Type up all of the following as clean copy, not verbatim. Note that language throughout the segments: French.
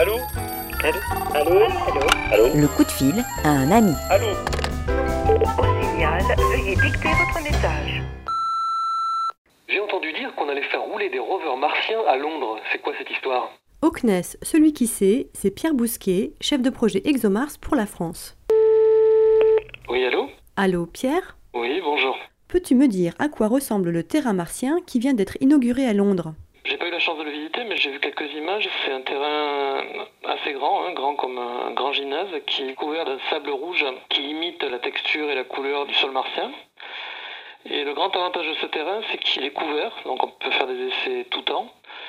Allô? Allô? Allô? Allô? Allô? Le coup de fil à un ami. Allô? Au signal, veuillez dicter votre message. J'ai entendu dire qu'on allait faire rouler des rovers martiens à Londres. C'est quoi cette histoire? Au CNES, celui qui sait, c'est Pierre Bousquet, chef de projet ExoMars pour la France. Oui, allô? Allô, Pierre? Oui, bonjour. Peux-tu me dire à quoi ressemble le terrain martien qui vient d'être inauguré à Londres? J'ai pas eu la chance de le visiter, mais j'ai vu quelques images. C'est un terrain assez grand, grand comme un grand gymnase, qui est couvert d'un sable rouge qui imite la texture et la couleur du sol martien. Et le grand avantage de ce terrain, c'est qu'il est couvert, donc on peut faire des essais tout temps,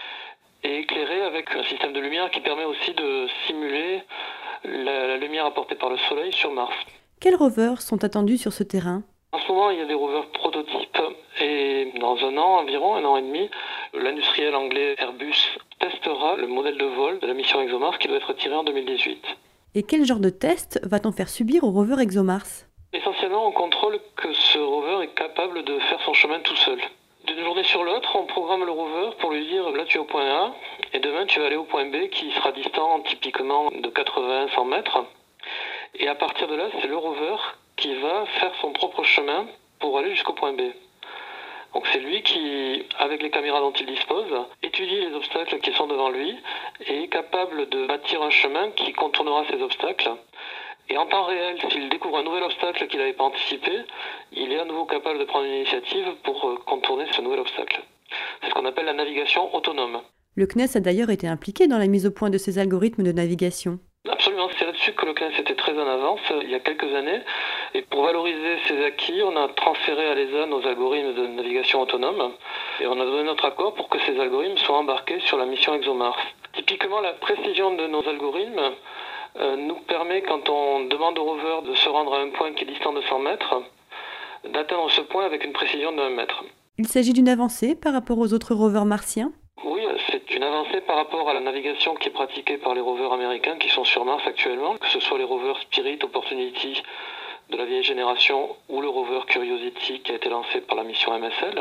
et éclairé avec un système de lumière qui permet aussi de simuler la lumière apportée par le soleil sur Mars. Quels rovers sont attendus sur ce terrain? En ce moment, il y a des rovers prototypes et dans un an environ, un an et demi, l'industriel anglais Airbus testera le modèle de vol de la mission ExoMars qui doit être tiré en 2018. Et quel genre de test va-t-on faire subir au rover ExoMars? Essentiellement, on contrôle que ce rover est capable de faire son chemin tout seul. D'une journée sur l'autre, on programme le rover pour lui dire là tu es au point A et demain tu vas aller au point B qui sera distant typiquement de 80-100 mètres. Et à partir de là, c'est le rover qui va faire son propre chemin pour aller jusqu'au point B. Donc c'est lui qui, avec les caméras dont il dispose, étudie les obstacles qui sont devant lui et est capable de bâtir un chemin qui contournera ces obstacles. Et en temps réel, s'il découvre un nouvel obstacle qu'il n'avait pas anticipé, il est à nouveau capable de prendre une initiative pour contourner ce nouvel obstacle. C'est ce qu'on appelle la navigation autonome. Le CNES a d'ailleurs été impliqué dans la mise au point de ces algorithmes de navigation. Absolument, c'est là-dessus que le CNES était très en avance il y a quelques années. Et pour valoriser ces acquis, on a transféré à l'ESA nos algorithmes de navigation autonome. Et on a donné notre accord pour que ces algorithmes soient embarqués sur la mission ExoMars. Typiquement, la précision de nos algorithmes nous permet, quand on demande au rover de se rendre à un point qui est distant de 100 mètres, d'atteindre ce point avec une précision de 1 mètre. Il s'agit d'une avancée par rapport aux autres rovers martiens? Oui, c'est une avancée par rapport à la navigation qui est pratiquée par les rovers américains qui sont sur Mars actuellement, que ce soit les rovers Spirit, Opportunity de la vieille génération ou le rover Curiosity qui a été lancé par la mission MSL.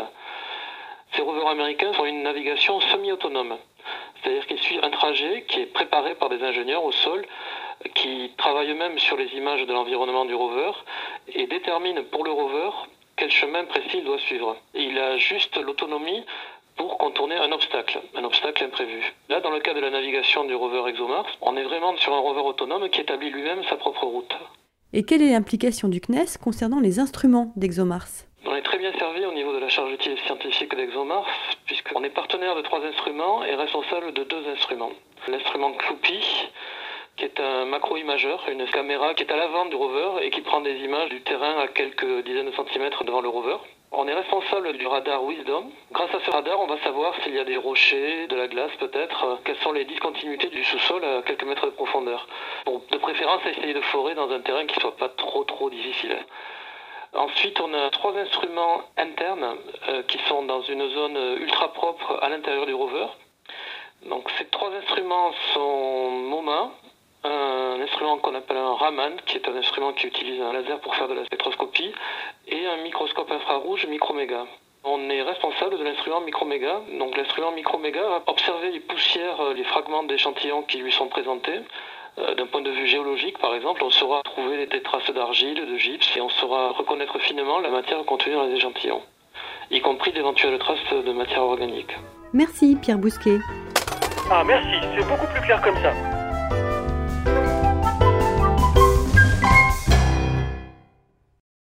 Ces rovers américains font une navigation semi-autonome, c'est-à-dire qu'ils suivent un trajet qui est préparé par des ingénieurs au sol qui travaillent eux-mêmes sur les images de l'environnement du rover et déterminent pour le rover quel chemin précis il doit suivre. Et il a juste l'autonomie pour contourner un obstacle imprévu. Là, dans le cas de la navigation du rover ExoMars, on est vraiment sur un rover autonome qui établit lui-même sa propre route. Et quelle est l'implication du CNES concernant les instruments d'ExoMars? On est très bien servi au niveau de la charge utile scientifique d'ExoMars, puisqu'on est partenaire de 3 instruments et responsable de 2 instruments. L'instrument CLOOPY, qui est un macro-imageur, une caméra qui est à l'avant du rover et qui prend des images du terrain à quelques dizaines de centimètres devant le rover. On est responsable du radar Wisdom. Grâce à ce radar, on va savoir s'il y a des rochers, de la glace peut-être, quelles sont les discontinuités du sous-sol à quelques mètres de profondeur. Bon, de préférence, essayer de forer dans un terrain qui ne soit pas trop difficile. Ensuite, on a 3 instruments internes qui sont dans une zone ultra propre à l'intérieur du rover. Donc ces 3 instruments sont MoMA, un instrument qu'on appelle un Raman, qui est un instrument qui utilise un laser pour faire de la spectroscopie, et un microscope infrarouge Microméga. On est responsable de l'instrument Microméga. Donc l'instrument Microméga va observer les poussières, les fragments d'échantillons qui lui sont présentés. D'un point de vue géologique, par exemple, on saura trouver des traces d'argile, de gypse, et on saura reconnaître finement la matière contenue dans les échantillons, y compris d'éventuelles traces de matière organique. Merci Pierre Bousquet. Ah merci, c'est beaucoup plus clair comme ça.